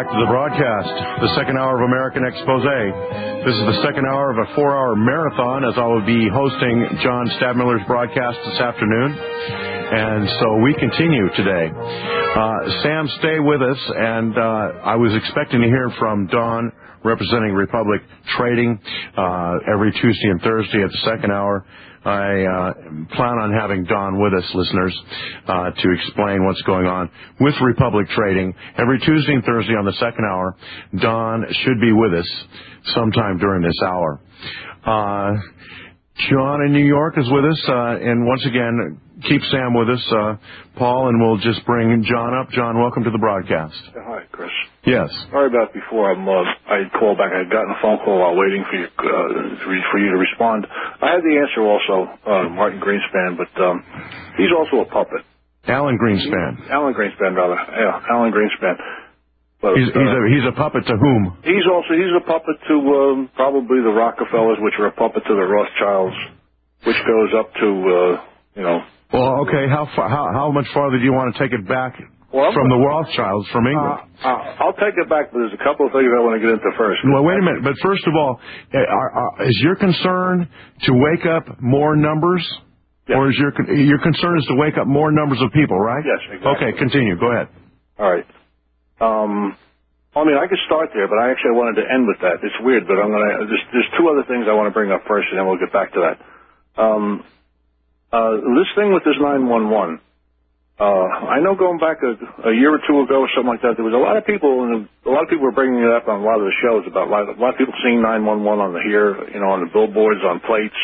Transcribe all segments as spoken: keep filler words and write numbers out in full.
back to the broadcast, the second hour of American Expose. This is the second hour of a four-hour marathon, as I will be hosting John Stadtmiller's broadcast this afternoon. And so we continue today. Uh, Sam, stay with us, and uh, I was expecting to hear from Don, representing Republic Trading, uh, every Tuesday and Thursday at the second hour. I uh, plan on having Don with us, listeners, uh, to explain what's going on with Republic Trading. Every Tuesday and Thursday on the second hour, Don should be with us sometime during this hour. Uh, John in New York is with us, uh, and once again, keep Sam with us, uh, Paul, and we'll just bring John up. John, welcome to the broadcast. Hi, Chris. Yes. Sorry about before. I'm, uh, I called back. I had gotten a phone call while waiting for you uh, for you to respond. I had the answer also, uh, Martin Greenspan, but um, he's also a puppet. Alan Greenspan. He, Alan Greenspan, rather. Yeah, Alan Greenspan. But, he's, he's, uh, a, he's a puppet to whom? He's also he's a puppet to um, probably the Rockefellers, which are a puppet to the Rothschilds, which goes up to uh, you know. Well, okay. How far, how how much farther do you want to take it back well, from the Rothschilds from England? Uh, uh, I'll take it back, but there's a couple of things I want to get into first. Well, wait a minute. But first of all, are, are, is your concern to wake up more numbers, yes. or is your your concern is to wake up more numbers of people, right? Yes, exactly. Okay, continue. Go ahead. All right. Um, I mean, I could start there, but I actually wanted to end with that. It's weird, but I'm gonna. There's, there's two other things I want to bring up first, and then we'll get back to that. Um, uh, this thing with this nine one one. Uh, I know going back a, a year or two ago or something like that, there was a lot of people, and a lot of people were bringing it up on a lot of the shows about a lot, a lot of people seeing nine one one on the here, you know, on the billboards, on plates,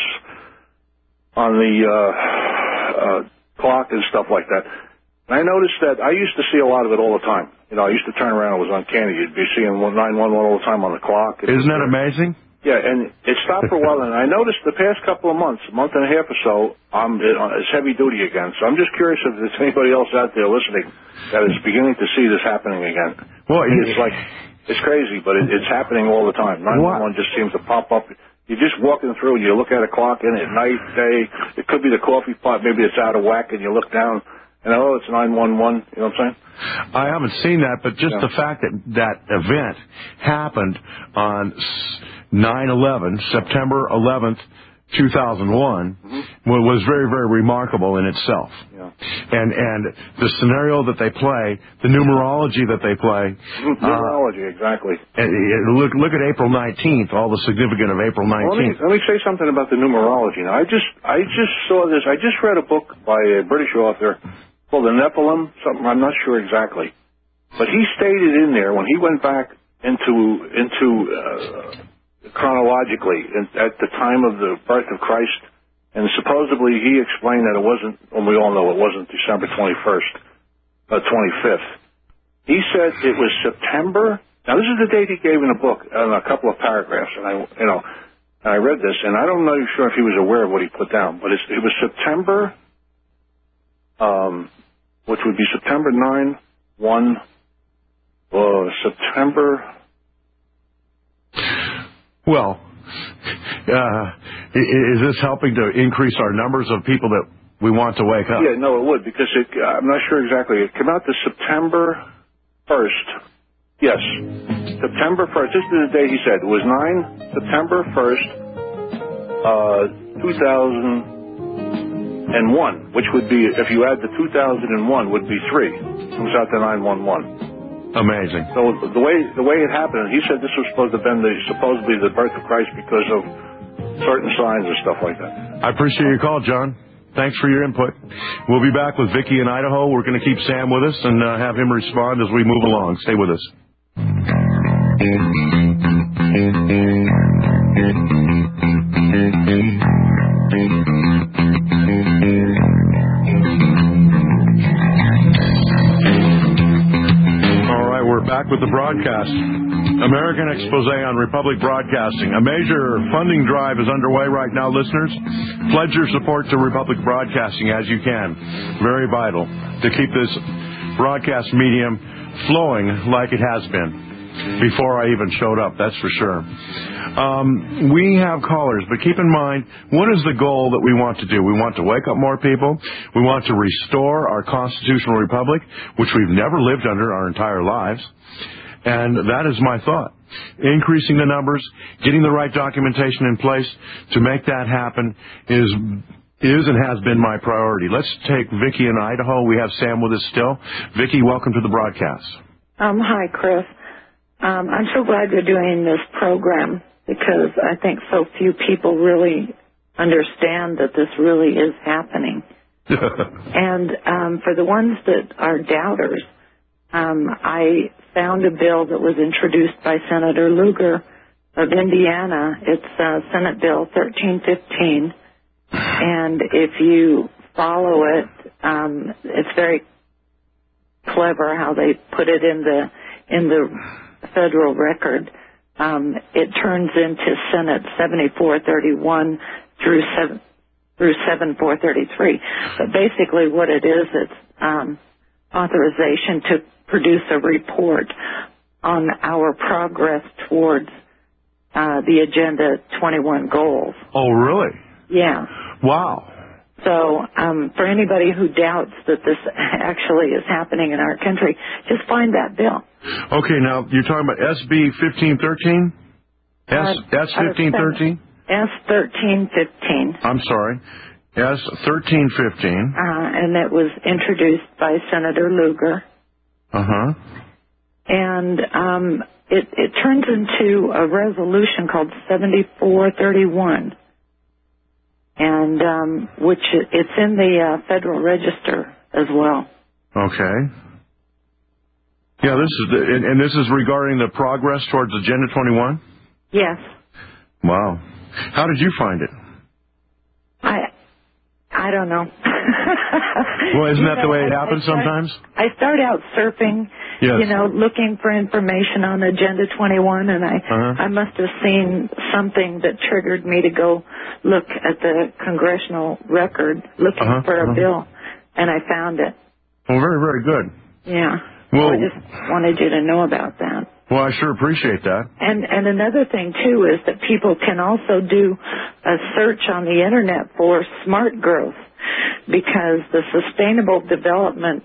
on the uh, uh, clock and stuff like that. And I noticed that I used to see a lot of it all the time. You know, I used to turn around, it was uncanny. You'd be seeing nine one one all the time on the clock. Isn't that amazing? Yeah, and it stopped for a while, and I noticed the past couple of months, a month and a half or so, um, it, uh, it's heavy duty again. So I'm just curious if there's anybody else out there listening that is beginning to see this happening again. Well, it's like, it's crazy, but it, it's happening all the time. nine one one just seems to pop up. You're just walking through, and you look at a clock, and at night, day, it could be the coffee pot, maybe it's out of whack, and you look down, and oh, it's nine one one, you know what I'm saying? I haven't seen that, but just yeah. the fact that that event happened on nine eleven, September eleventh, two thousand one, mm-hmm. was very, very remarkable in itself. Yeah. And and the scenario that they play, the numerology that they play. Numerology, uh, exactly. Look look at April nineteenth, all the significance of April nineteenth. Well, let me, let me say something about the numerology. Now, I just I just saw this. I just read a book by a British author called The Nephilim, something I'm not sure exactly. But he stated in there, when he went back into into uh, chronologically at the time of the birth of Christ, and supposedly he explained that it wasn't, well, we all know it wasn't December twenty-first, uh, twenty-fifth. He said it was September. Now, this is the date he gave in a book, in a couple of paragraphs, and I, you know, and I read this, and I don't know sure if he was aware of what he put down, but it's, it was September, um, which would be September ninth, one, uh, September. Well, uh, is this helping to increase our numbers of people that we want to wake up? Yeah, no, it would, because it, I'm not sure exactly. It came out to September first. Yes, September first. This is the date he said. It was nine September first, uh, two thousand one, which would be, if you add the two thousand one, would be three. Comes out to nine one one. Amazing. So the way the way it happened, he said this was supposed to have been the, supposedly the birth of Christ because of certain signs and stuff like that. I appreciate your call, John. Thanks for your input. We'll be back with Vicky in Idaho. We're going to keep Sam with us and uh, have him respond as we move along. Stay with us. Back with the broadcast. American Expose on Republic Broadcasting. A major funding drive is underway right now, listeners. Pledge your support to Republic Broadcasting as you can. Very vital to keep this broadcast medium flowing like it has been before I even showed up, that's for sure. Um, we have callers, but keep in mind, what is the goal that we want to do? We want to wake up more people. We want to restore our constitutional republic, which we've never lived under our entire lives. And that is my thought. Increasing the numbers, getting the right documentation in place to make that happen is is and has been my priority. Let's take Vicki in Idaho. We have Sam with us still. Vicki, welcome to the broadcast. Um, hi, Chris. Um, I'm so glad you're doing this program because I think so few people really understand that this really is happening. And um, for the ones that are doubters, um, I found a bill that was introduced by Senator Lugar of Indiana. It's uh, Senate Bill thirteen fifteen. And if you follow it, um, it's very clever how they put it in the in the federal record. Um, it turns into Senate seventy-four thirty-one through seven through seventy-four thirty-three. But basically, what it is, it's um, authorization to produce a report on our progress towards uh, the Agenda twenty-one goals. Oh, really? Yeah. Wow. So um, for anybody who doubts that this actually is happening in our country, just find that bill. Okay, now you're talking about S B fifteen thirteen? S S fifteen thirteen? S thirteen fifteen. I'm sorry. S thirteen fifteen. Uh, and it was introduced by Senator Lugar. Uh-huh. And um, it, it turns into a resolution called seventy-four thirty-one. And um, which it's in the uh, Federal Register as well. Okay. Yeah, this is the, and, and this is regarding the progress towards Agenda twenty-one? Yes. Wow. How did you find it? I I don't know. Well, isn't you that know, the way it I, happens I start, sometimes? I start out surfing, yes. you know, looking for information on Agenda twenty-one, and I uh-huh. I must have seen something that triggered me to go look at the congressional record, looking uh-huh. for a uh-huh. bill, and I found it. Well, very, very good. Yeah. Well, so I just wanted you to know about that. Well, I sure appreciate that. And and another thing, too, is that people can also do a search on the Internet for smart growth, because the Sustainable Development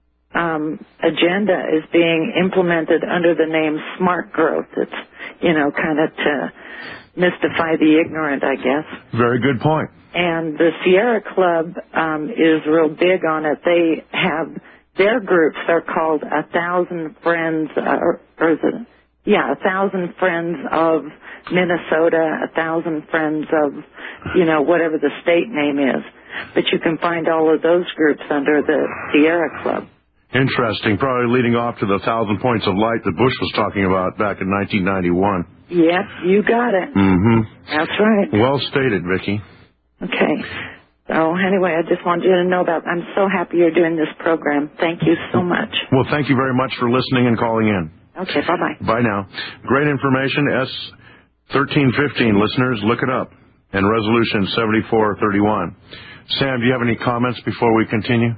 um, Agenda is being implemented under the name Smart Growth. It's, you know, kind of to mystify the ignorant, I guess. Very good point. And the Sierra Club um, is real big on it. They have... Their groups are called A Thousand Friends, uh, or, or the, yeah, A Thousand Friends of Minnesota, A Thousand Friends of, you know, whatever the state name is. But you can find all of those groups under the Sierra Club. Interesting. Probably leading off to the Thousand Points of Light that Bush was talking about back in nineteen ninety-one. Yep, you got it. Mm-hmm. That's right. Well stated, Vicki. Okay. So anyway, I just wanted you to know about, I'm so happy you're doing this program. Thank you so much. Well, thank you very much for listening and calling in. Okay, bye-bye. Bye now. Great information. S thirteen fifteen, listeners, look it up. And Resolution seventy-four thirty-one. Sam, do you have any comments before we continue?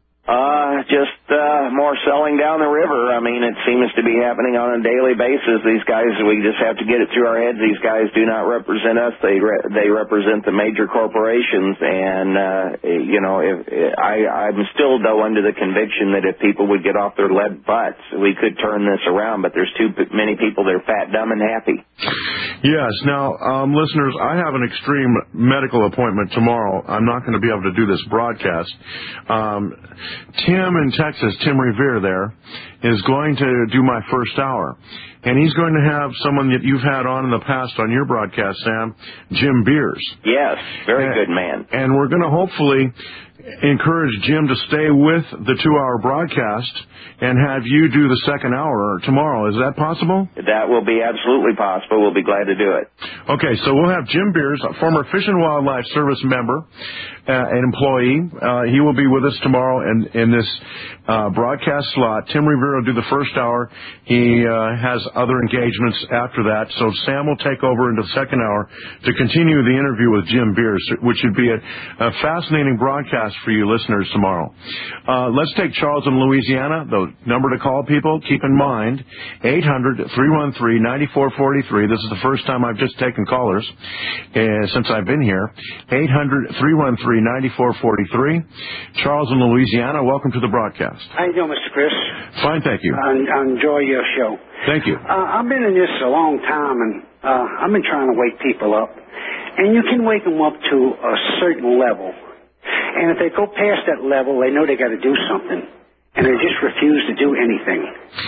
Uh, just uh, more selling down the river. I mean, it seems to be happening on a daily basis. These guys, we just have to get it through our heads. These guys do not represent us. They re- they represent the major corporations. And uh, you know, if I I'm still though under the conviction that if people would get off their lead butts, we could turn this around. But there's too many people that are fat, dumb, and happy. Yes. Now, um, listeners, I have an extreme medical appointment tomorrow. I'm not going to be able to do this broadcast. Um, Tim in Texas, Tim Revere there, is going to do my first hour. And he's going to have someone that you've had on in the past on your broadcast, Sam, Jim Beers. Yes, very and, good man. And we're going to hopefully encourage Jim to stay with the two-hour broadcast and have you do the second hour tomorrow. Is that possible? That will be absolutely possible. We'll be glad to do it. Okay, so we'll have Jim Beers, a former Fish and Wildlife Service member, uh, an employee. Uh, he will be with us tomorrow in, in this uh, broadcast slot. Tim Revere will do the first hour. He uh, has other engagements after that, so Sam will take over into the second hour to continue the interview with Jim Beers, which would be a, a fascinating broadcast for you listeners tomorrow. Uh, let's take Charles in Louisiana. The number to call, people, keep in mind, eight hundred, three one three, nine four four three. This is the first time I've just taken callers uh, since I've been here. eight hundred, three one three, nine four four three. Charles in Louisiana, welcome to the broadcast. How you doing, Mister Chris? Fine, thank you. I, I enjoy your show. Thank you. Uh, I've been in this a long time, and uh, I've been trying to wake people up. And you can wake them up to a certain level. And if they go past that level, they know they got to do something. And they just refuse to do anything.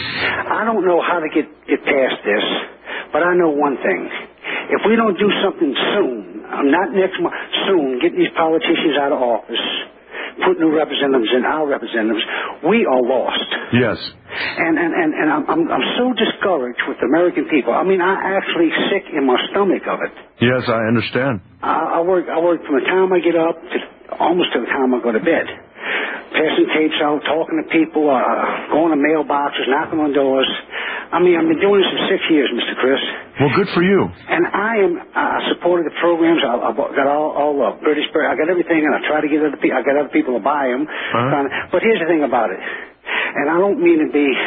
I don't know how to get, get past this, but I know one thing. If we don't do something soon, I'm not next month, soon, getting these politicians out of office, put new representatives in, our representatives, we are lost. Yes. And and, and, and I'm, I'm I'm so discouraged with American people. I mean, I'm actually sick in my stomach of it. Yes, I understand. I, I work I work from the time I get up to almost to the time I go to bed. Passing tapes out, talking to people, uh, going to mailboxes, knocking on doors. I mean, I've been doing this for six years, Mister Chris. Well, good for you. And I am, I supported the programs. I, I've got all, all the British, I got everything, and I try to get other people, I got other people to buy them. Uh-huh. But here's the thing about it, and I don't mean to be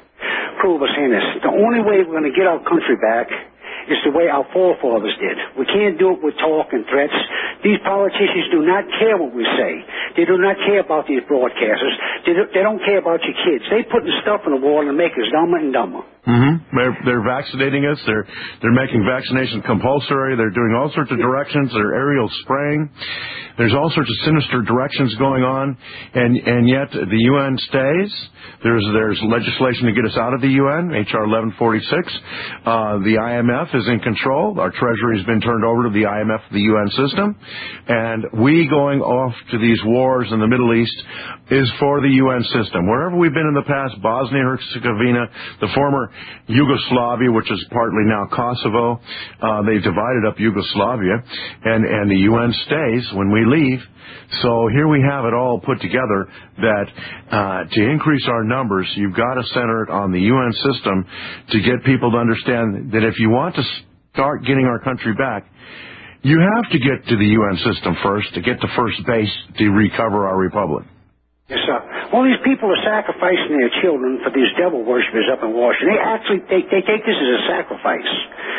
cruel by saying this. The only way we're going to get our country back is the way our forefathers did. We can't do it with talk and threats. These politicians do not care what we say. They do not care about these broadcasters. They, do, they don't care about your kids. They putting stuff in the wall to make us dumber and dumber. Mm-hmm. They're, they're vaccinating us. They're they're making vaccination compulsory. They're doing all sorts of directions. They're aerial spraying. There's all sorts of sinister directions going on, and and yet the U N stays. There's there's legislation to get us out of the U N, H R eleven forty-six. Uh, the I M F is in control. Our Treasury has been turned over to the I M F, the U N system, and we going off to these wars in the Middle East is for the U N system. Wherever we've been in the past, Bosnia Herzegovina, the former Yugoslavia, which is partly now Kosovo, uh, they've divided up Yugoslavia, and, and the U N stays when we leave. So here we have it all put together that uh, to increase our numbers, you've got to center it on the U N system to get people to understand that if you want to start getting our country back, you have to get to the U N system first to get to first base to recover our republic. Yes, sir. All these people are sacrificing their children for these devil worshippers up in Washington. They actually they, they take this as a sacrifice.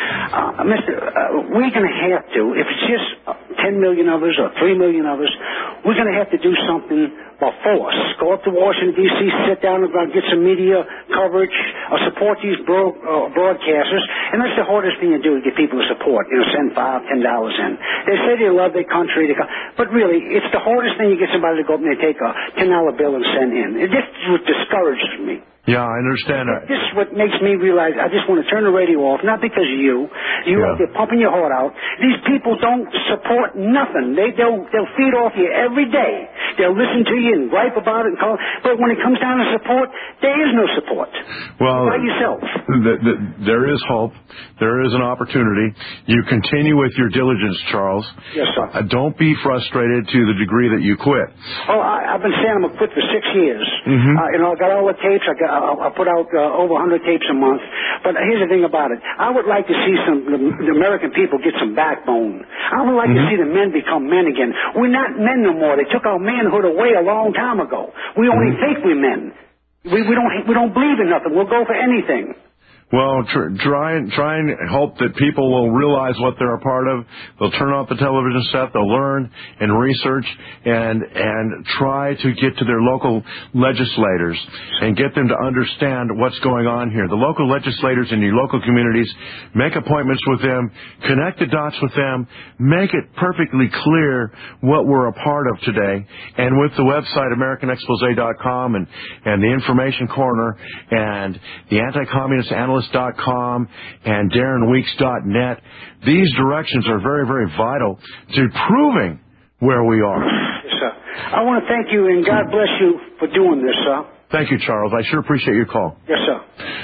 Uh, Mister Uh, we're going to have to, if it's just ten million of us or three million of us, we're going to have to do something by force. Go up to Washington, D C, sit down and get some media coverage, or support these bro- uh, broadcasters. And that's the hardest thing to do, to get people to support. You know, send five, ten dollars in. They say they love their country, they co- but really, it's the hardest thing to get somebody to go up and they take a ten dollar bill and send in. It just what discourages me. Yeah, I understand. This is what makes me realize I just want to turn the radio off, not because of you. You Yeah. out there pumping your heart out. These people don't support nothing. They, they'll, they'll feed off you every day. They'll listen to you and gripe about it and call. But when it comes down to support, there is no support. Well, by yourself. The, the, there is hope. There is an opportunity. You continue with your diligence, Charles. Yes, sir. Uh, don't be frustrated to the degree that you quit. Oh, I, I've been saying I'm going to quit for six years. Mm-hmm. Uh, you know, I got all the tapes. I got. I, I put out uh, over one hundred tapes a month. But here's the thing about it. I would like to see some the, the American people get some backbone. I would like mm-hmm. to see the men become men again. We're not men no more. They took our manhood away a long time ago. We only mm-hmm. think we're men. We, we don't we don't believe in nothing. We'll go for anything. Well, tr- try and try and hope that people will realize what they're a part of. They'll turn off the television set. They'll learn and research and and try to get to their local legislators and get them to understand what's going on here. The local legislators in your local communities, make appointments with them, connect the dots with them, make it perfectly clear what we're a part of today. And with the website American Expose dot com and and the Information Corner and the Anti-Communist Analyst dot com and Darren Weeks dot net. These directions are very, very vital to proving where we are. Yes, sir. I want to thank you, and God bless you for doing this, sir. Thank you, Charles. I sure appreciate your call. Yes, sir.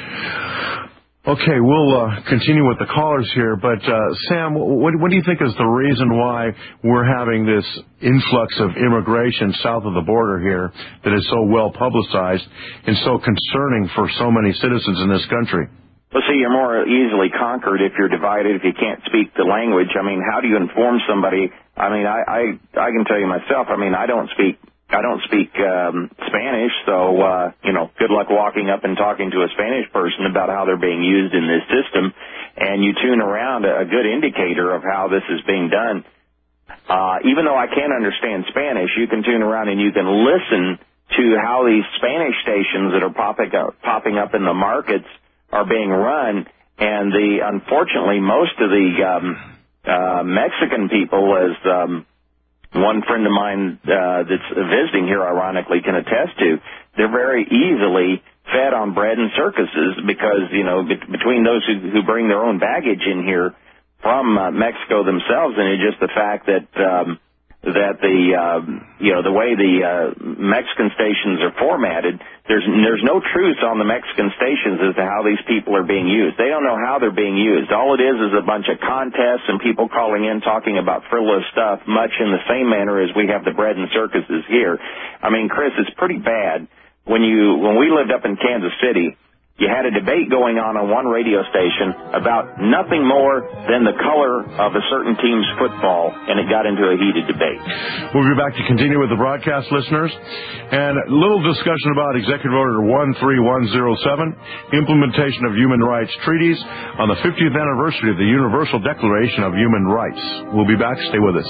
Okay, we'll uh, continue with the callers here, but uh, Sam, what, what do you think is the reason why we're having this influx of immigration south of the border here that is so well publicized and so concerning for so many citizens in this country? Well, see, you're more easily conquered if you're divided, if you can't speak the language. I mean, how do you inform somebody? I mean, I, I, I can tell you myself, I mean, I don't speak I don't speak um, Spanish, so, uh, you know, good luck walking up and talking to a Spanish person about how they're being used in this system. And you tune around, a good indicator of how this is being done. Uh, even though I can't understand Spanish, you can tune around and you can listen to how these Spanish stations that are popping up, popping up in the markets are being run. And the unfortunately, most of the um, uh, Mexican people, as um, one friend of mine uh, that's visiting here, ironically, can attest to, they're very easily fed on bread and circuses because, you know, be- between those who, who bring their own baggage in here from uh, Mexico themselves, and it's just the fact that um, that the uh, you know the way the uh, Mexican stations are formatted, there's there's no truth on the Mexican stations as to how these people are being used. They don't know how they're being used. All it is is a bunch of contests and people calling in talking about frivolous stuff, much in the same manner as we have the bread and circuses here. I mean, Chris, it's pretty bad. When you when we lived up in Kansas City, you had a debate going on on one radio station about nothing more than the color of a certain team's football, and it got into a heated debate. We'll be back to continue with the broadcast, listeners, and a little discussion about Executive Order one three one zero seven, implementation of human rights treaties on the fiftieth anniversary of the Universal Declaration of Human Rights. We'll be back. Stay with us.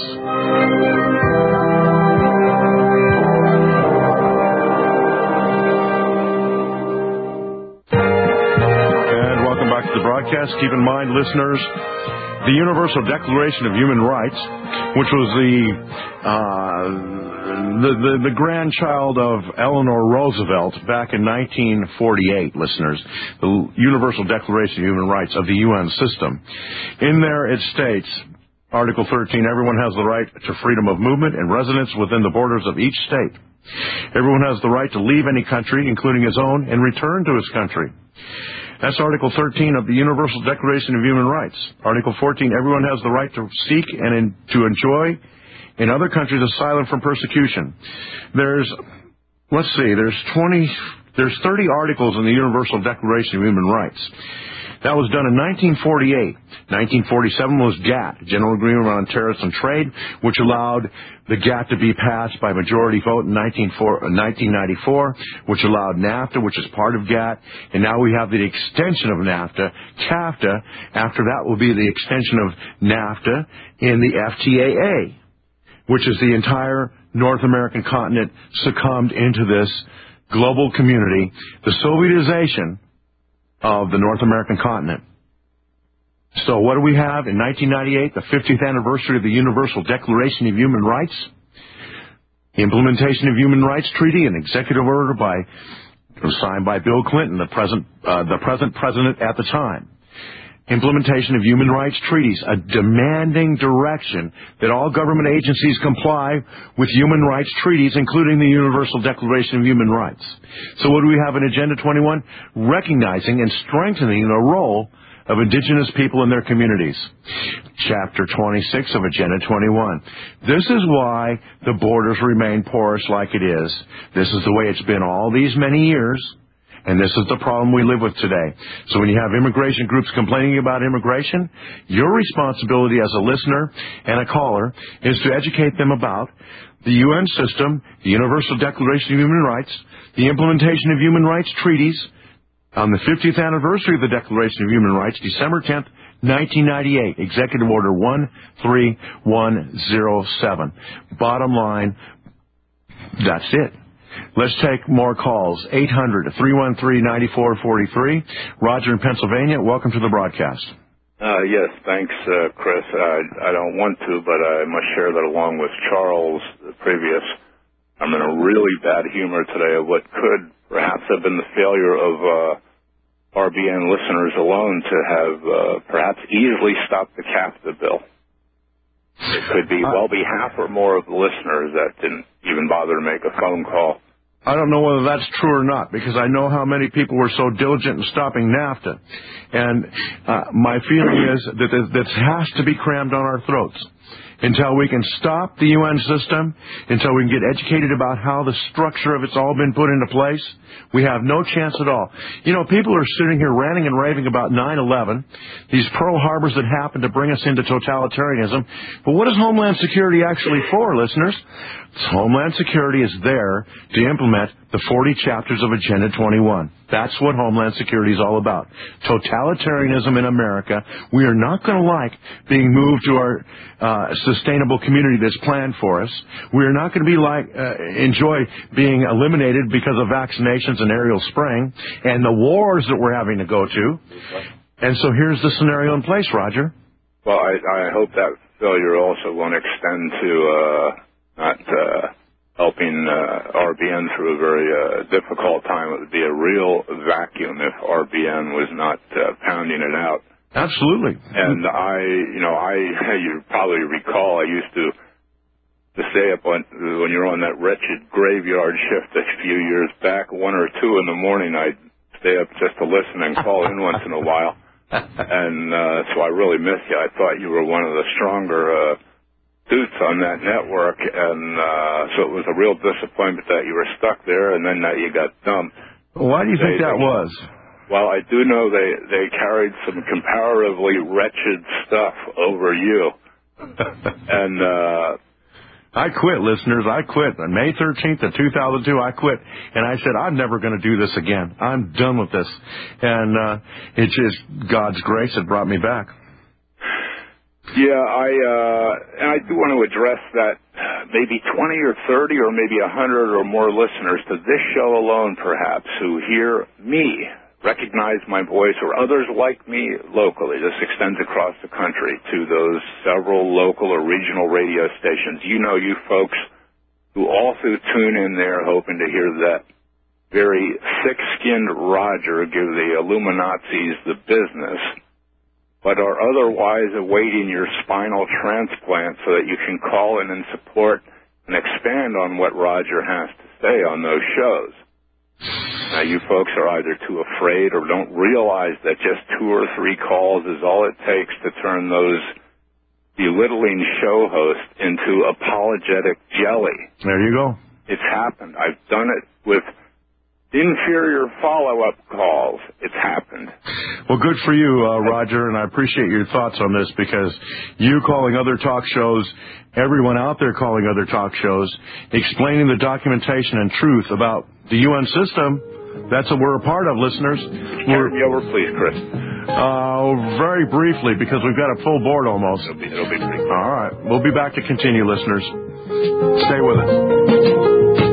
Broadcast. Keep in mind, listeners, the Universal Declaration of Human Rights, which was the, uh, the, the, the grandchild of Eleanor Roosevelt back in nineteen forty-eight, listeners, the Universal Declaration of Human Rights of the U N system. In there it states, Article thirteen, everyone has the right to freedom of movement and residence within the borders of each state. Everyone has the right to leave any country, including his own, and return to his country. That's Article thirteen of the Universal Declaration of Human Rights. Article fourteen, everyone has the right to seek and in, to enjoy in other countries asylum from persecution. There's, let's see, there's twenty, there's thirty articles in the Universal Declaration of Human Rights. That was done in nineteen forty-eight. nineteen forty-seven was GATT, General Agreement on Tariffs and Trade, which allowed the GATT to be passed by majority vote in nineteen ninety-four, which allowed NAFTA, which is part of GATT, and now we have the extension of NAFTA, CAFTA. After that will be the extension of NAFTA in the F T A A, which is the entire North American continent succumbed into this global community, the Sovietization of the North American continent. So what do we have in nineteen ninety-eight, the fiftieth anniversary of the Universal Declaration of Human Rights? Implementation of Human Rights Treaty, an executive order by signed by Bill Clinton, the present uh, the present president at the time. Implementation of human rights treaties, a demanding direction that all government agencies comply with human rights treaties, including the Universal Declaration of Human Rights. So what do we have in Agenda twenty-one? Recognizing and strengthening the role of indigenous people in their communities. Chapter twenty-six of Agenda twenty-one. This is why the borders remain porous like it is. This is the way it's been all these many years. And this is the problem we live with today. So when you have immigration groups complaining about immigration, your responsibility as a listener and a caller is to educate them about the U N system, the Universal Declaration of Human Rights, the implementation of human rights treaties on the fiftieth anniversary of the Declaration of Human Rights, December tenth, nineteen ninety-eight, Executive Order one three one zero seven. Bottom line, that's it. Let's take more calls. eight hundred, three one three, nine four four three. Roger in Pennsylvania, welcome to the broadcast. Uh, yes, thanks, uh, Chris. I, I don't want to, but I must share that along with Charles, the previous. I'm in a really bad humor today of what could perhaps have been the failure of uh, R B N listeners alone to have uh, perhaps easily stopped the CAFTA bill. It could be well be half or more of the listeners that didn't even bother to make a phone call. I don't know whether that's true or not, because I know how many people were so diligent in stopping NAFTA. And uh, my feeling is that this has to be crammed on our throats. until we can stop the U N system, until we can get educated about how the structure of it's all been put into place, we have no chance at all. You know, people are sitting here ranting and raving about nine eleven, these Pearl Harbors that happened to bring us into totalitarianism. But what is Homeland Security actually for, listeners? Homeland Security is there to implement the forty chapters of Agenda twenty-one. That's what Homeland Security is all about. Totalitarianism in America. We are not going to like being moved to our uh, sustainable community that's planned for us. We are not going to be like uh, enjoy being eliminated because of vaccinations and aerial spraying and the wars that we're having to go to. And so here's the scenario in place, Roger. Well, I, I hope that failure also won't extend to uh, not uh, helping uh, R B N through a very uh, difficult time. It would be a real vacuum if R B N was not uh, pounding it out. Absolutely. And I, you know, I, you probably recall, I used to to stay up on, when you're on that wretched graveyard shift a few years back, one or two in the morning, I'd stay up just to listen and call in once in a while. And uh, so I really missed you. I thought you were one of the stronger uh, suits on that network, and uh, so it was a real disappointment that you were stuck there, and then that you got dumped. Why do you they, think that they, was? Well, I do know they, they carried some comparatively wretched stuff over you. and uh, I quit, listeners. I quit. On May thirteenth of two thousand two, I quit. And I said, I'm never going to do this again. I'm done with this. And uh, it's just God's grace that brought me back. Yeah, I uh, and I do want to address that maybe twenty or thirty or maybe one hundred or more listeners to this show alone, perhaps, who hear me, recognize my voice, or others like me locally. This extends across the country to those several local or regional radio stations. You know, you folks who also tune in there hoping to hear that very thick-skinned Roger give the Illuminazis the business, but are otherwise awaiting your spinal transplant so that you can call in and support and expand on what Roger has to say on those shows. Now, you folks are either too afraid or don't realize that just two or three calls is all it takes to turn those belittling show hosts into apologetic jelly. There you go. It's happened. I've done it with inferior follow-up calls. It's happened. Well, good for you, uh, Roger, and I appreciate your thoughts on this, because you calling other talk shows, everyone out there calling other talk shows, explaining the documentation and truth about the U N system, that's what we're a part of, listeners. Turn me over, please, Chris. Uh, very briefly, because we've got a full board almost. It'll be, it'll be brief. All right. We'll be back to continue, listeners. Stay with us.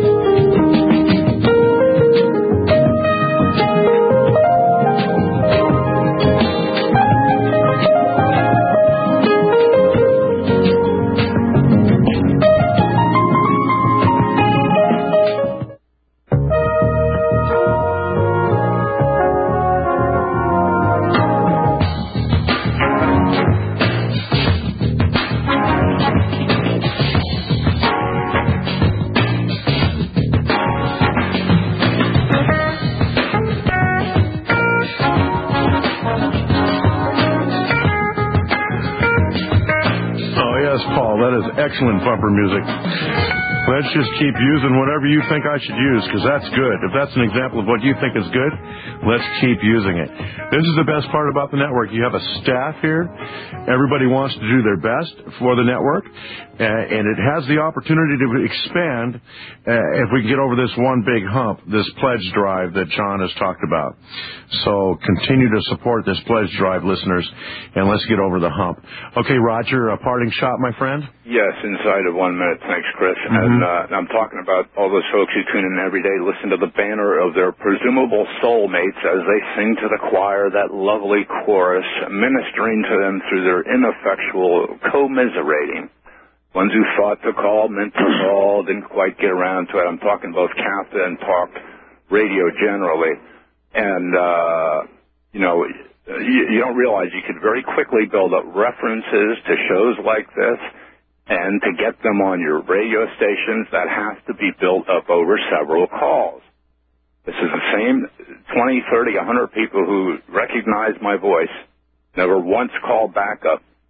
Excellent bumper music. Let's just keep using whatever you think I should use, because that's good. If that's an example of what you think is good, let's keep using it. This is the best part about the network. You have a staff here. Everybody wants to do their best for the network, uh, and it has the opportunity to expand uh, if we can get over this one big hump, this pledge drive that John has talked about. So continue to support this pledge drive, listeners, and let's get over the hump. Okay, Roger, a parting shot, my friend? Yes, inside of one minute. Thanks, Chris. Mm-hmm. And uh, I'm talking about all those folks who tune in every day, listen to the banner of their presumable soulmates as they sing to the choir that lovely chorus, ministering to them through their ineffectual commiserating. Ones who thought to call, meant to call, didn't quite get around to it. I'm talking both C A F T A and talk radio generally. And, uh, you know, you, you don't realize you could very quickly build up references to shows like this. And to get them on your radio stations, that has to be built up over several calls. This is the same twenty, thirty, one hundred people who recognize my voice, never once called back up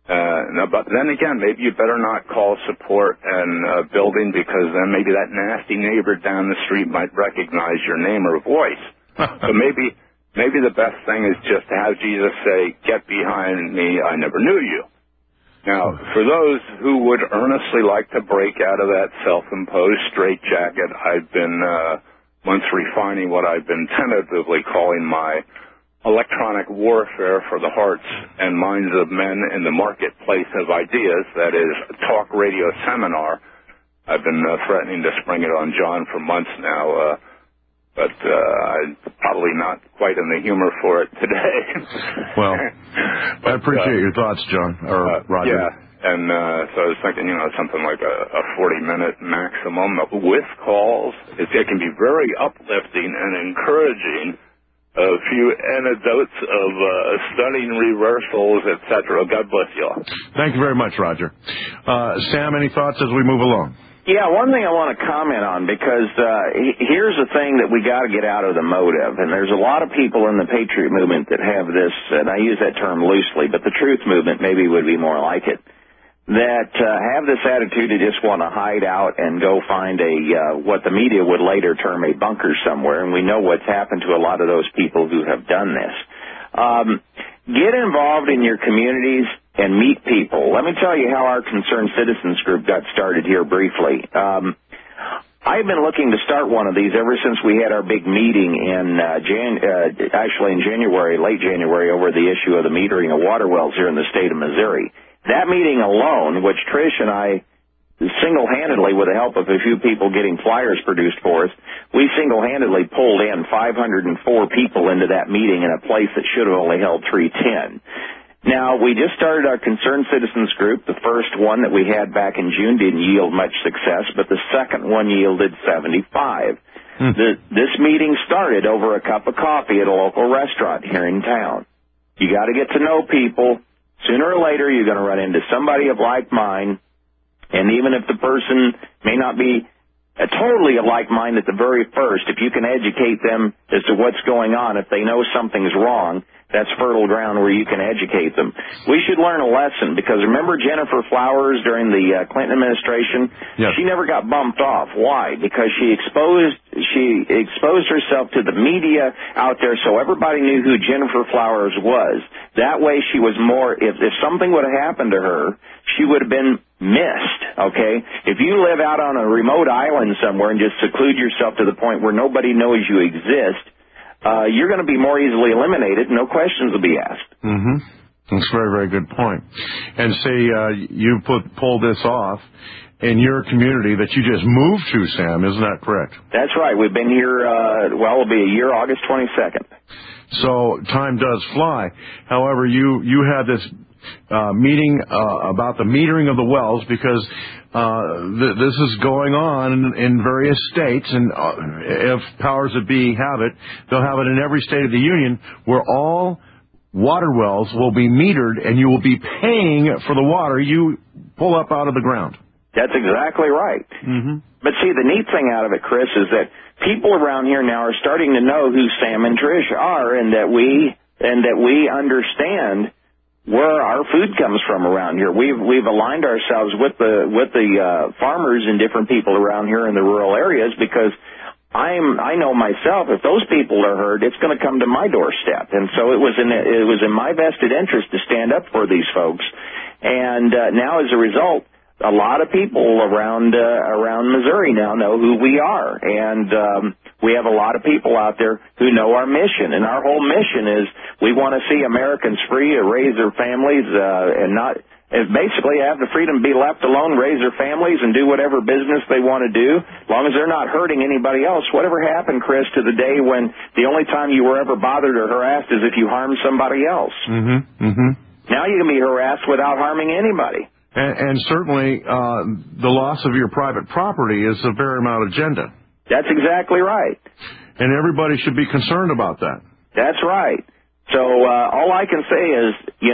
Uh, no, but then again, maybe you better not call support and uh, building, because then maybe that nasty neighbor down the street might recognize your name or voice. So maybe maybe the best thing is just to have Jesus say, "Get behind me, I never knew you." Now, for those who would earnestly like to break out of that self-imposed straitjacket, I've been uh, once refining what I've been tentatively calling my electronic warfare for the hearts and minds of men in the marketplace of ideas, that is, a talk radio seminar. I've been uh, threatening to spring it on John for months now, uh, but uh, I'm probably not quite in the humor for it today. Well, but, I appreciate uh, your thoughts, John, or uh, Roger. Yeah, and uh, so I was thinking, you know, something like a, a forty-minute maximum with calls. It, it can be very uplifting and encouraging. A few anecdotes of uh, stunning reversals, et cetera. God bless you all. Thank you very much, Roger. Uh, Sam, any thoughts as we move along? Yeah, one thing I want to comment on, because uh, here's the thing that we got to get out of the motive, and there's a lot of people in the Patriot movement that have this, and I use that term loosely, but the truth movement maybe would be more like it, that uh, have this attitude to just want to hide out and go find a uh, what the media would later term a bunker somewhere, and we know what's happened to a lot of those people who have done this. Um, get involved in your communities and meet people. Let me tell you how our Concerned Citizens group got started here briefly. Um, I've been looking to start one of these ever since we had our big meeting in uh, Jan- uh, actually in January, late January, over the issue of the metering of water wells here in the state of Missouri. That meeting alone, which Trish and I single-handedly, with the help of a few people getting flyers produced for us, we single-handedly pulled in five hundred four people into that meeting in a place that should have only held three ten. Now, we just started our Concerned Citizens group. The first one that we had back in June didn't yield much success, but the second one yielded seventy-five. Hmm. The, this meeting started over a cup of coffee at a local restaurant here in town. You got to get to know people. Sooner or later, you're going to run into somebody of like mind, and even if the person may not be a totally of like mind at the very first, if you can educate them as to what's going on, if they know something's wrong, that's fertile ground where you can educate them. We should learn a lesson, because remember Jennifer Flowers during the uh, Clinton administration? Yes. She never got bumped off. Why? Because she exposed she exposed herself to the media out there, so everybody knew who Jennifer Flowers was. That way she was more, if, if something would have happened to her, she would have been missed, okay? If you live out on a remote island somewhere and just seclude yourself to the point where nobody knows you exist, Uh, you're going to be more easily eliminated. No questions will be asked. Mm-hmm. That's a very, very good point. And say uh, you put pulled this off in your community that you just moved to, Sam. Isn't that correct? That's right. We've been here, uh, well, it'll be a year, August twenty-second. So time does fly. However, you, you had this uh, meeting uh, about the metering of the wells, because uh, th- this is going on in, in various states, and uh, if powers that be have it, they'll have it in every state of the union, where all water wells will be metered, and you will be paying for the water you pull up out of the ground. That's exactly right. Mm-hmm. But see, the neat thing out of it, Chris, is that people around here now are starting to know who Sam and Trish are, and that we and that we understand where our food comes from around here. We've we've aligned ourselves with the with the uh, farmers and different people around here in the rural areas, because I'm I know myself, if those people are hurt, it's going to come to my doorstep, and so it was in it was in my vested interest to stand up for these folks. And uh, now, as a result, a lot of people around uh, around Missouri now know who we are, and um, we have a lot of people out there who know our mission. And our whole mission is we want to see Americans free to raise their families uh, and not and basically have the freedom to be left alone, raise their families, and do whatever business they want to do, as long as they're not hurting anybody else. Whatever happened, Chris, to the day when the only time you were ever bothered or harassed is if you harmed somebody else? Mm-hmm. Mm-hmm. Now you can be harassed without harming anybody. And, and certainly uh, the loss of your private property is a Paramount agenda. That's exactly right. And everybody should be concerned about that. That's right. So uh, all I can say is, you know,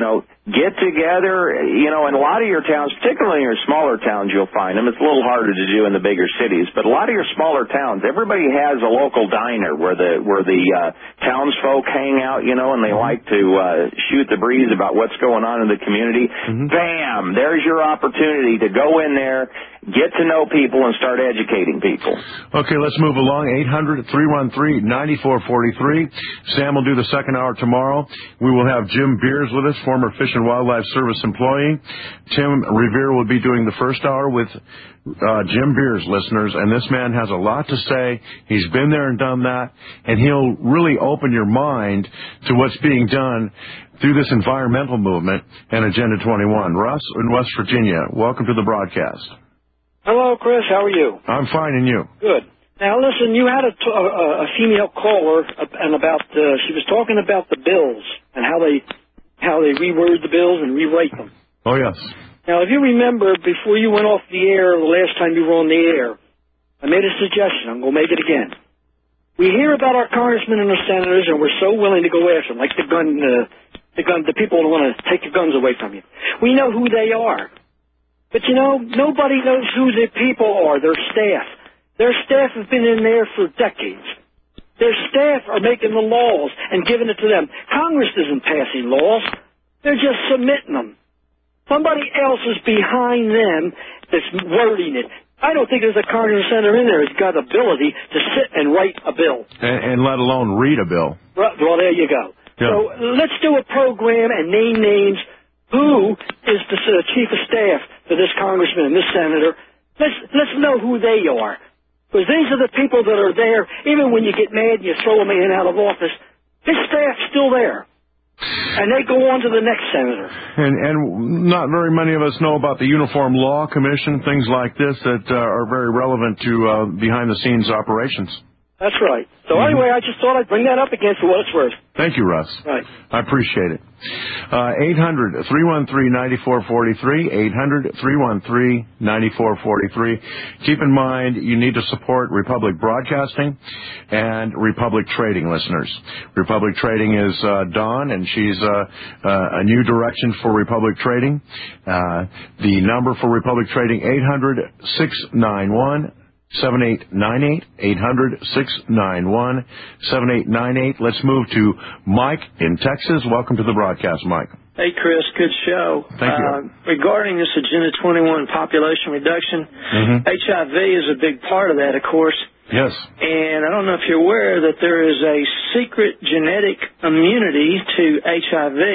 get together, you know, in a lot of your towns, particularly in your smaller towns, you'll find them. It's a little harder to do in the bigger cities, but a lot of your smaller towns, everybody has a local diner where the where the uh, townsfolk hang out, you know, and they like to uh, shoot the breeze about what's going on in the community. Mm-hmm. Bam! There's your opportunity to go in there, get to know people, and start educating people. Okay, let's move along. eight hundred, three one three, nine four four three. Sam will do the second hour tomorrow. We will have Jim Beers with us, former Fish and Wildlife Service employee. Tim Revere will be doing the first hour with uh, Jim Beers, listeners, and this man has a lot to say. He's been there and done that, and he'll really open your mind to what's being done through this environmental movement and Agenda twenty-one. Russ in West Virginia, welcome to the broadcast. Hello, Chris. How are you? I'm fine, and you? Good. Now, listen, you had a, t- a, a female caller, and about uh, she was talking about the bills and how they how they reword the bills and rewrite them. Oh, yes. Now, if you remember, before you went off the air the last time you were on the air, I made a suggestion. I'm going to make it again. We hear about our congressmen and our senators, and we're so willing to go after them, like the gun, uh, the gun, the people who want to take your guns away from you. We know who they are. But, you know, nobody knows who their people are, their staff. Their staff have been in there for decades. Their staff are making the laws and giving it to them. Congress isn't passing laws. They're just submitting them. Somebody else is behind them that's wording it. I don't think there's a Congress senator in there who's got the ability to sit and write a bill. And, and let alone read a bill. Right, well, there you go. Yeah. So let's do a program and name names. Who is the uh, chief of staff for this congressman and this senator? Let's, let's know who they are. Because these are the people that are there, even when you get mad and you throw a man out of office, his staff's still there. And they go on to the next senator. And, and not very many of us know about the Uniform Law Commission, things like this that uh, are very relevant to uh, behind-the-scenes operations. That's right. So mm-hmm. anyway, I just thought I'd bring that up again for what it's worth. Thank you, Russ. Right. I appreciate it. Uh, eight hundred, three one three, nine four four three, eight hundred, three one three, nine four four three. Keep in mind, you need to support Republic Broadcasting and Republic Trading, listeners. Republic Trading is uh, Dawn, and she's uh, uh, a new direction for Republic Trading. Uh, the number for Republic Trading, eight hundred, six nine one, seven eight nine eight, eight hundred, six nine one, seven eight nine eight. Let's move to Mike in Texas. Welcome to the broadcast, Mike. Hey, Chris. Good show. Thank you. Uh, regarding this Agenda twenty-one population reduction, mm-hmm. H I V is a big part of that, of course. Yes. And I don't know if you're aware that there is a secret genetic immunity to H I V.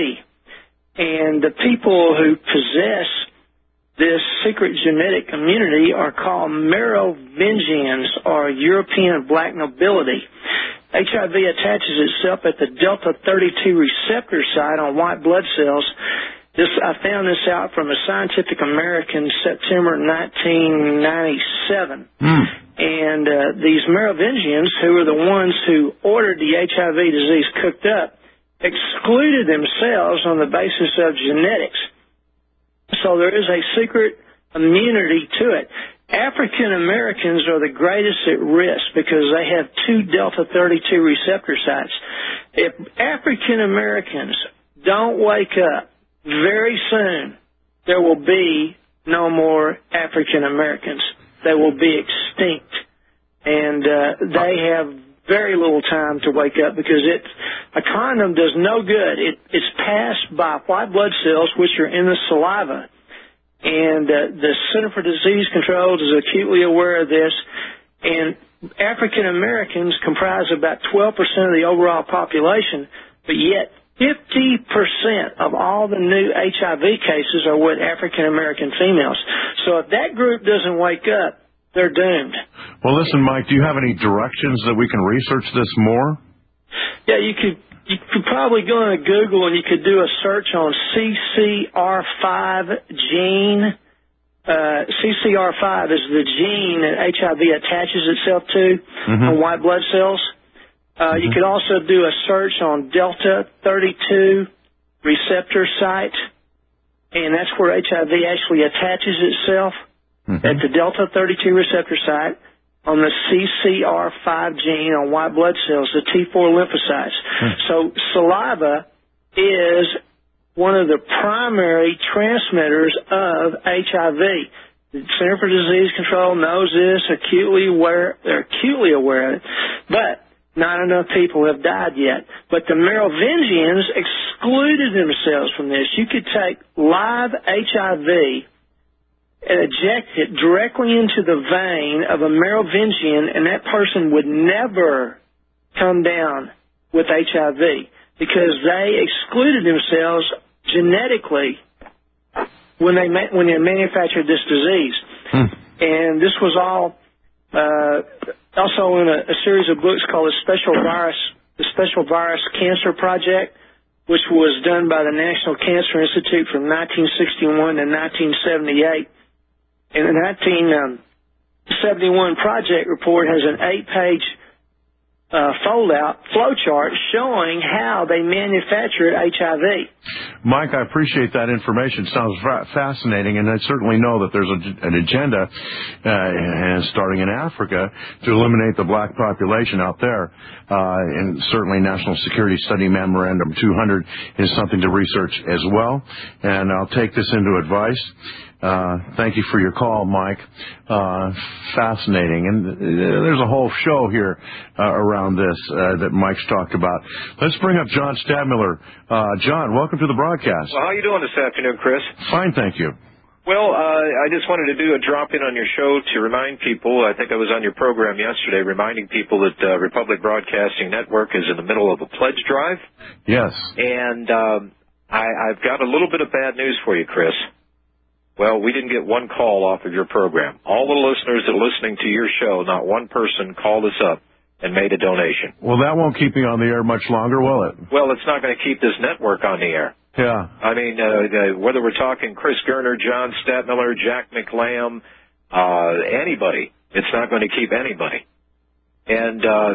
And the people who possess this secret genetic immunity are called Merovingians, or European black nobility. H I V attaches itself at the delta thirty-two receptor site on white blood cells. This, I found this out from a Scientific American, September nineteen ninety-seven. Mm. And uh, these Merovingians, who are the ones who ordered the H I V disease cooked up, excluded themselves on the basis of genetics. So there is a secret immunity to it. African Americans are the greatest at risk because they have two delta thirty-two receptor sites. If African Americans don't wake up very soon, there will be no more African Americans. They will be extinct. And uh, they have very little time to wake up because it, a condom does no good. It, it's passed by white blood cells, which are in the saliva. And uh, the Center for Disease Control is acutely aware of this. And African Americans comprise about twelve percent of the overall population, but yet fifty percent of all the new H I V cases are with African American females. So if that group doesn't wake up, they're doomed. Well, listen, Mike, do you have any directions that we can research this more? Yeah, you could you could probably go into Google and you could do a search on C C R five gene. Uh, C C R five is the gene that H I V attaches itself to mm-hmm. on white blood cells. Uh, mm-hmm. You could also do a search on delta thirty-two receptor site, and that's where H I V actually attaches itself. Mm-hmm. At the delta thirty-two receptor site on the C C R five gene on white blood cells, the T four lymphocytes. Mm-hmm. So saliva is one of the primary transmitters of H I V. The Center for Disease Control knows this, acutely aware, they're acutely aware of it, but not enough people have died yet. But the Merovingians excluded themselves from this. You could take live H I V and eject it directly into the vein of a Merovingian, and that person would never come down with H I V because they excluded themselves genetically when they ma- when they manufactured this disease. Hmm. And this was all uh, also in a, a series of books called the Special Virus, the Special Virus Cancer Project, which was done by the National Cancer Institute from nineteen sixty-one to nineteen seventy-eight. And the nineteen seventy-one project report has an eight-page Uh, fold-out flowchart showing how they manufacture H I V. Mike, I appreciate that information. It sounds fa- fascinating, and I certainly know that there's a, an agenda, uh, starting in Africa, to eliminate the black population out there. Uh, and certainly National Security Study Memorandum two hundred is something to research as well. And I'll take this into advice. Uh, thank you for your call, Mike. Uh, fascinating. And uh, there's a whole show here uh, around this uh, that Mike's talked about. Let's bring up John Stadmiller. Uh, John, welcome to the broadcast. Well, how are you doing this afternoon, Chris? Fine, thank you. Well, uh, I just wanted to do a drop-in on your show to remind people, I think I was on your program yesterday, reminding people that uh, Republic Broadcasting Network is in the middle of a pledge drive. Yes. And um, I, I've got a little bit of bad news for you, Chris. Well, we didn't get one call off of your program. All the listeners that are listening to your show, not one person called us up and made a donation. Well, that won't keep me on the air much longer, will it? Well, it's not going to keep this network on the air. Yeah. I mean, uh, whether we're talking Chris Gerner, John Stadmiller, Jack McLam, uh, anybody, it's not going to keep anybody. And uh,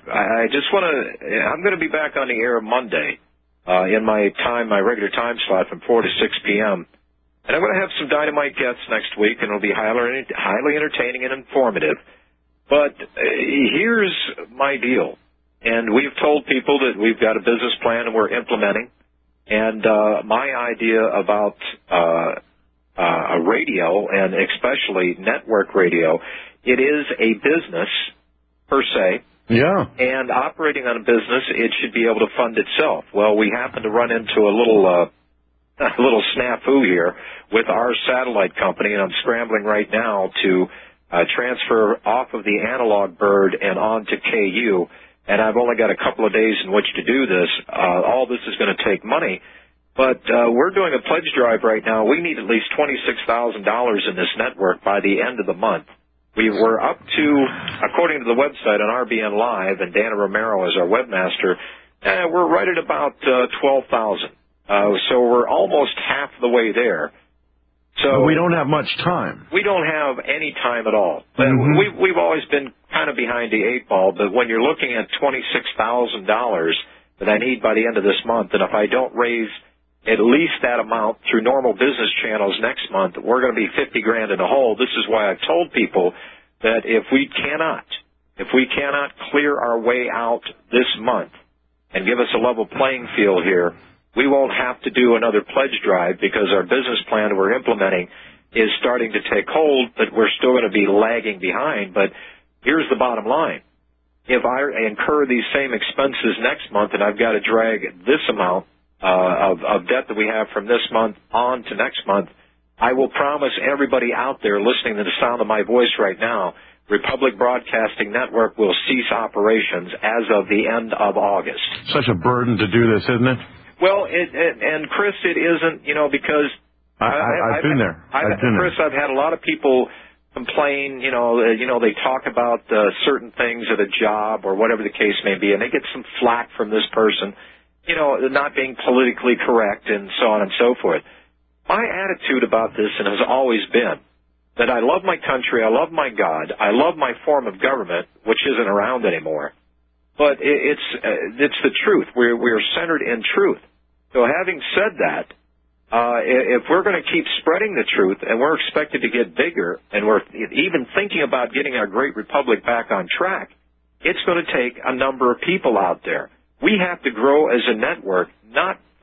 I just want to, I'm going to be back on the air Monday uh, in my time, my regular time slot from four to six p.m., and I'm going to have some dynamite guests next week, and it'll be highly, highly entertaining and informative. But uh, here's my deal. And we've told people that we've got a business plan and we're implementing. And uh, my idea about uh, uh, a radio, and especially network radio, it is a business per se. Yeah. And operating on a business, it should be able to fund itself. Well, we happen to run into a little... Uh, a little snafu here with our satellite company, and I'm scrambling right now to uh, transfer off of the analog bird and on to K U, and I've only got a couple of days in which to do this. Uh, all this is going to take money, but uh, we're doing a pledge drive right now. We need at least twenty-six thousand dollars in this network by the end of the month. We were up to, according to the website on R B N Live, and Dana Romero is our webmaster, uh, we're right at about uh, twelve thousand dollars. Uh, so we're almost half the way there. So but we don't have much time. We don't have any time at all. Mm-hmm. We've, we've always been kind of behind the eight ball, but when you're looking at twenty-six thousand dollars that I need by the end of this month, and if I don't raise at least that amount through normal business channels next month, we're going to be fifty grand in the hole. This is why I've told people that if we cannot, if we cannot clear our way out this month and give us a level playing field here, we won't have to do another pledge drive because our business plan we're implementing is starting to take hold, but we're still going to be lagging behind. But here's the bottom line. If I incur these same expenses next month and I've got to drag this amount uh, of, of debt that we have from this month on to next month, I will promise everybody out there listening to the sound of my voice right now, Republic Broadcasting Network will cease operations as of the end of August. Such a burden to do this, isn't it? Well, it, it, and Chris, it isn't, you know, because I, I, I've, I've been there. I've, I've been Chris, there. I've had a lot of people complain. You know, uh, you know, they talk about uh, certain things at a job or whatever the case may be, and they get some flack from this person, you know, not being politically correct and so on and so forth. My attitude about this, and has always been, that I love my country, I love my God, I love my form of government, which isn't around anymore. But it's uh, it's the truth. We're we're centered in truth. So having said that, uh, if we're going to keep spreading the truth, and we're expected to get bigger, and we're even thinking about getting our great republic back on track, it's going to take a number of people out there. We have to grow as a network, not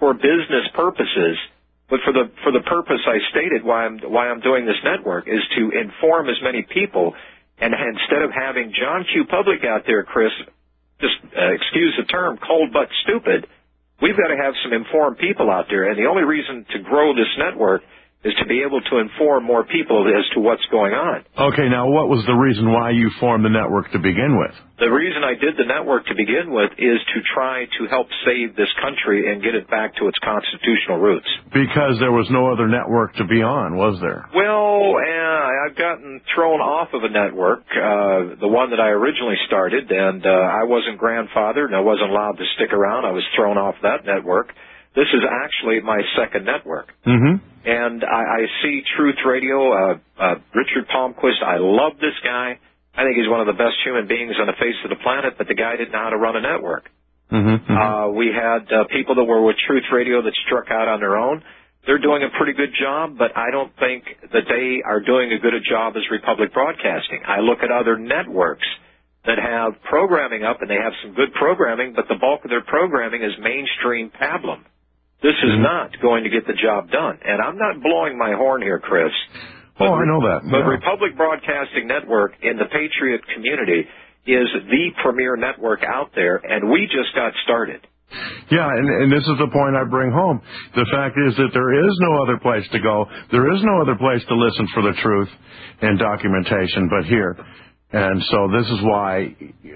for business purposes, but for the for the purpose I stated why I'm why I'm doing this network is to inform as many people. And instead of having John Q. Public out there, Chris, just uh, excuse the term, cold but stupid, we've got to have some informed people out there. And the only reason to grow this network is to be able to inform more people as to what's going on. Okay, now what was the reason why you formed the network to begin with? The reason I did the network to begin with is to try to help save this country and get it back to its constitutional roots. Because there was no other network to be on, was there? Well, uh, I've gotten thrown off of a network, uh, the one that I originally started, and uh, I wasn't grandfathered and I wasn't allowed to stick around. I was thrown off that network. This is actually my second network. Mm-hmm. And I, I see Truth Radio, uh, uh, Richard Palmquist. I love this guy. I think he's one of the best human beings on the face of the planet, but the guy didn't know how to run a network. Mm-hmm, mm-hmm. Uh, we had uh, people that were with Truth Radio that struck out on their own. They're doing a pretty good job, but I don't think that they are doing as good a job as Republic Broadcasting. I look at other networks that have programming up, and they have some good programming, but the bulk of their programming is mainstream pablum. This is mm-hmm. not going to get the job done. And I'm not blowing my horn here, Chris. Oh, I know that. But yeah. Republic Broadcasting Network in the Patriot community is the premier network out there, and we just got started. Yeah, and, and this is the point I bring home. The fact is that there is no other place to go. There is no other place to listen for the truth and documentation but here. And so this is why,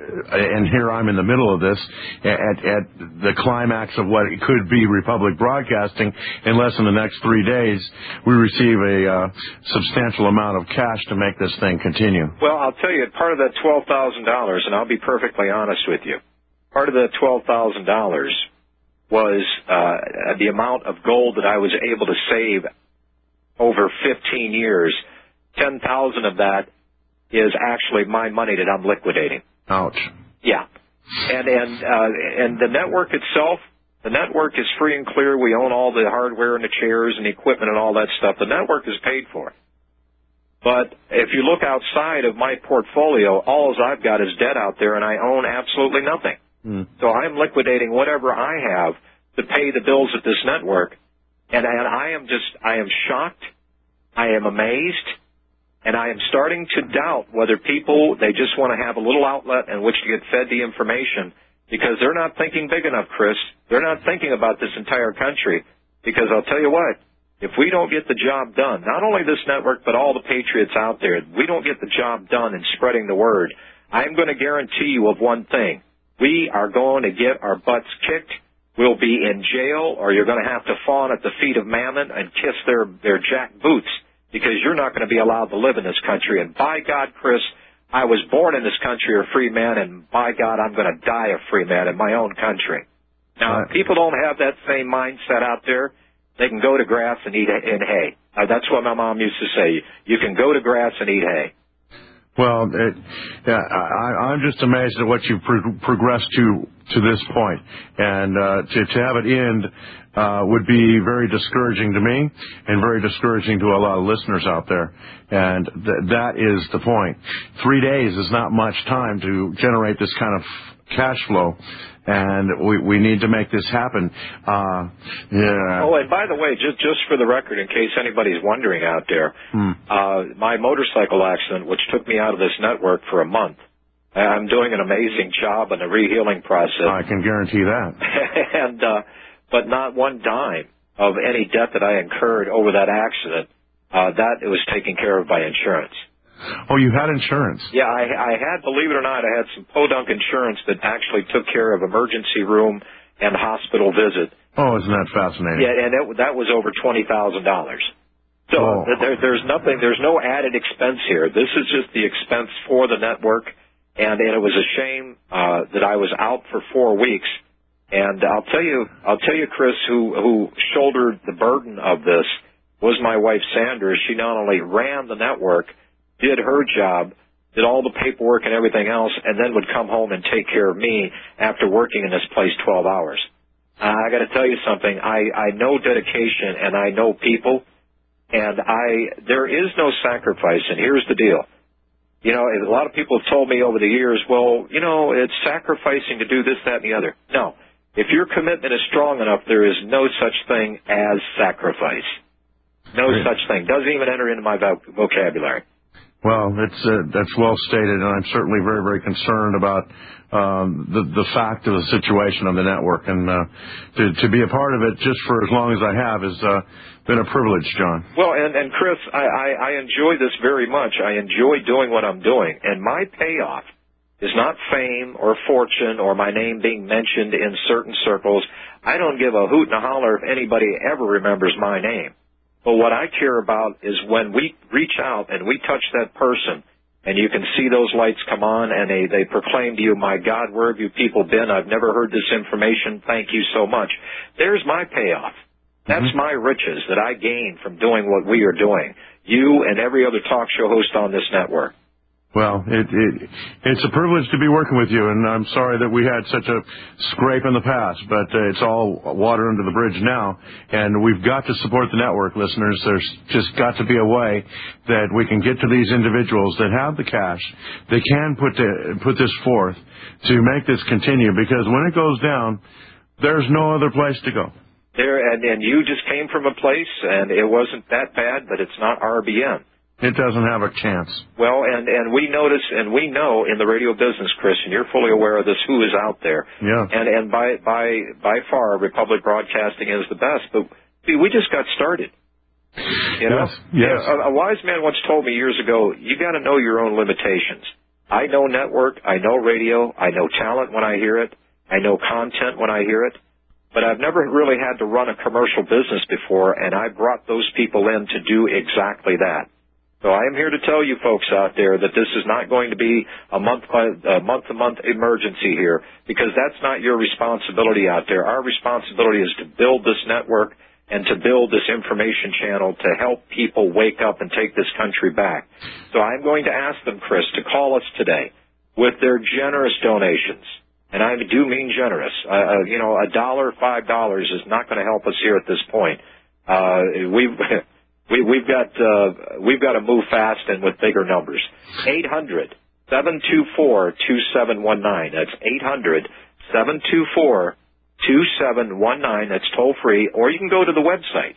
and here I'm in the middle of this, at, at the climax of what it could be Republic Broadcasting. In less than the next three days, we receive a uh, substantial amount of cash to make this thing continue. Well, I'll tell you, part of that twelve thousand dollars, and I'll be perfectly honest with you, part of that twelve thousand dollars was uh, the amount of gold that I was able to save over fifteen years. ten thousand dollars of that is actually my money that I'm liquidating. Ouch. Yeah. And and uh, and the network itself, the network is free and clear. We own all the hardware and the chairs and the equipment and all that stuff. The network is paid for. But if you look outside of my portfolio, all I've got is debt out there, and I own absolutely nothing. Mm. So I'm liquidating whatever I have to pay the bills at this network. And, and I am just, I am shocked. I am amazed. And I am starting to doubt whether people, they just want to have a little outlet in which to get fed the information, because they're not thinking big enough, Chris. They're not thinking about this entire country. Because I'll tell you what, if we don't get the job done, not only this network, but all the patriots out there, we don't get the job done in spreading the word, I'm going to guarantee you of one thing. We are going to get our butts kicked. We'll be in jail, or you're going to have to fawn at the feet of Mammon and kiss their, their jack boots, because you're not going to be allowed to live in this country. And by God, Chris, I was born in this country a free man, and by God, I'm going to die a free man in my own country. Now, if people don't have that same mindset out there, they can go to grass and eat and hay. Uh, that's what my mom used to say. You can go to grass and eat hay. Well, it, yeah, I, I'm just amazed at what you've pro- progressed to to this point, and uh, to, to have it end uh, would be very discouraging to me, and very discouraging to a lot of listeners out there. And th- that is the point. Three days is not much time to generate this kind of cash flow, and we, we need to make this happen. Uh, yeah. Oh, and by the way, just just for the record, in case anybody's wondering out there, hmm. uh, my motorcycle accident, which took me out of this network for a month, I'm doing an amazing job in the rehealing process. I can guarantee that. and uh, but not one dime of any debt that I incurred over that accident, uh, that it was taken care of by insurance. Oh, you had insurance? Yeah, I, I had, believe it or not, I had some Podunk insurance that actually took care of emergency room and hospital visit. Oh, isn't that fascinating? Yeah, and it, that was over twenty thousand dollars. So oh. there, there's nothing, there's no added expense here. This is just the expense for the network, and, and it was a shame uh, that I was out for four weeks. And I'll tell you, I'll tell you, Chris, who who shouldered the burden of this was my wife, Sandra. She not only ran the network, did her job, did all the paperwork and everything else, and then would come home and take care of me after working in this place twelve hours. Uh, I got to tell you something. I, I know dedication, and I know people, and I there is no sacrifice, and here's the deal. You know, a lot of people have told me over the years, well, you know, it's sacrificing to do this, that, and the other. No. if your commitment is strong enough, there is no such thing as sacrifice. No Great. such thing. Doesn't even enter into my voc- vocabulary. Well, it's, uh, that's well stated, and I'm certainly very, very concerned about um, the, the fact of the situation on the network. And uh, to, to be a part of it just for as long as I have has uh, been a privilege, John. Well, and, and Chris, I, I, I enjoy this very much. I enjoy doing what I'm doing. And my payoff is not fame or fortune or my name being mentioned in certain circles. I don't give a hoot and a holler if anybody ever remembers my name. But what I care about is when we reach out and we touch that person and you can see those lights come on and they, they proclaim to you, my God, where have you people been? I've never heard this information. Thank you so much. There's my payoff. That's mm-hmm. my riches that I gain from doing what we are doing. You and every other talk show host on this network. Well, it, it, it's a privilege to be working with you, and I'm sorry that we had such a scrape in the past, but uh, it's all water under the bridge now, and we've got to support the network, listeners. There's just got to be a way that we can get to these individuals that have the cash. They can put, the, put this forth to make this continue, because when it goes down, there's no other place to go. There, and, and you just came from a place, and it wasn't that bad, but it's not R B N. It doesn't have a chance. Well, and, and we notice, and we know in the radio business, Chris, and you're fully aware of this, who is out there. Yeah. And, and by, by, by far, Republic Broadcasting is the best, but see, we just got started. You know? Yes, yes. A, a wise man once told me years ago, you got to know your own limitations. I know network, I know radio, I know talent when I hear it, I know content when I hear it, but I've never really had to run a commercial business before, and I brought those people in to do exactly that. So I am here to tell you folks out there that this is not going to be a month a month-to-month emergency here, because that's not your responsibility out there. Our responsibility is to build this network and to build this information channel to help people wake up and take this country back. So I'm going to ask them, Chris, to call us today with their generous donations. And I do mean generous. Uh, you know, a dollar, five dollars is not going to help us here at this point. Uh, we've... We, we've got uh, we've got to move fast and with bigger numbers. eight hundred, seven two four, two seven one nine. That's eight hundred, seven two four, two seven one nine. That's toll free. Or you can go to the website,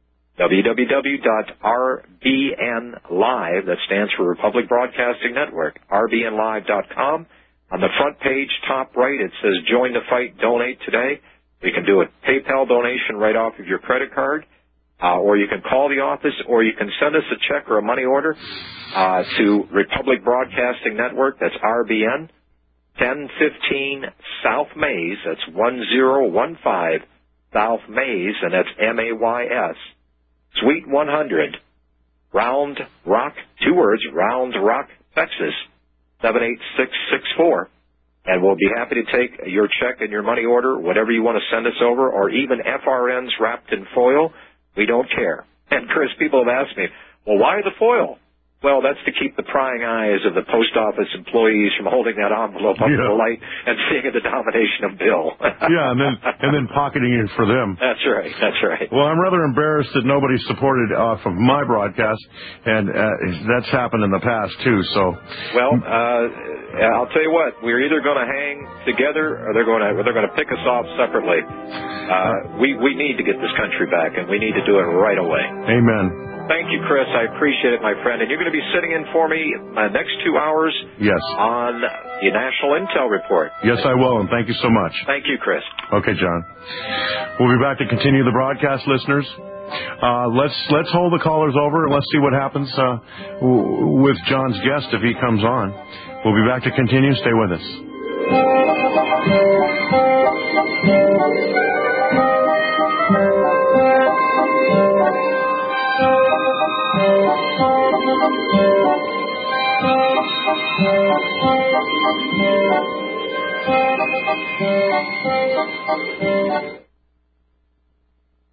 w w w dot r b n live, that stands for Republic Broadcasting Network, r b n live dot com. On the front page, top right, it says Join the Fight, Donate Today. You can do a PayPal donation right off of your credit card. Uh, or you can call the office, or you can send us a check or a money order uh, to Republic Broadcasting Network. That's R B N, ten fifteen South Mays. That's one zero one five South Mays, and that's M A Y S. Suite one hundred, Round Rock, two words, Round Rock, Texas, seven eight six six four. And we'll be happy to take your check and your money order, whatever you want to send us over, or even F R Ns wrapped in foil. We don't care. And, Chris, people have asked me, well, why the foil? Well, that's to keep the prying eyes of the post office employees from holding that envelope up yeah. to the light and seeing the denomination of Bill. yeah, and then and then pocketing it for them. That's right. That's right. Well, I'm rather embarrassed that nobody supported off of my broadcast, and uh, that's happened in the past too. So, well, uh, I'll tell you what: we're either going to hang together, or they're going to or they're going to pick us off separately. Uh, we we need to get this country back, and we need to do it right away. Amen. Thank you, Chris. I appreciate it, my friend. And you're going to be sitting in for me uh, next two hours yes. on the National Intel Report. Yes, I will, and thank you so much. Thank you, Chris. Okay, John. We'll be back to continue the broadcast, listeners. Uh, let's let's hold the callers over, and let's see what happens uh, w- with John's guest if he comes on. We'll be back to continue. Stay with us.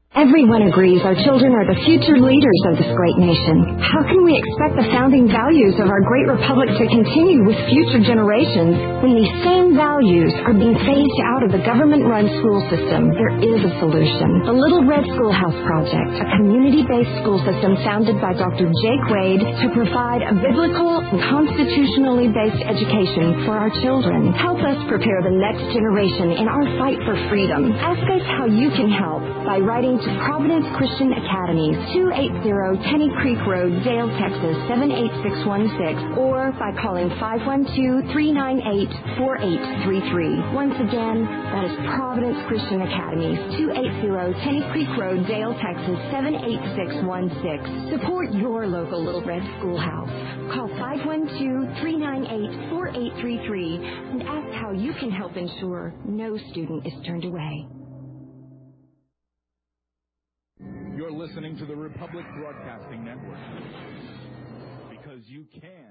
Everyone agrees our children are the future leaders of this great nation. How can we expect the founding values of our great republic to continue with future generations when these same values are being phased out of the government-run school system? There is a solution. The Little Red Schoolhouse Project, a community-based school system founded by Doctor Jake Wade to provide a biblical and constitutionally based education for our children. Help us prepare the next generation in our fight for freedom. Ask us how you can help by writing to Providence Christian Academy, two eighty Tenny Creek Road, Dale, Texas, seven eight six one six, or by calling five one two, three nine eight, four eight three three. Once again, that is Providence Christian Academy, two eighty Tenny Creek Road, Dale, Texas, seven eight six one six. Support your local Little Red Schoolhouse. Call five one two, three nine eight, four eight three three and ask how you can help ensure no student is turned away. You're listening to the Republic Broadcasting Network, because you can.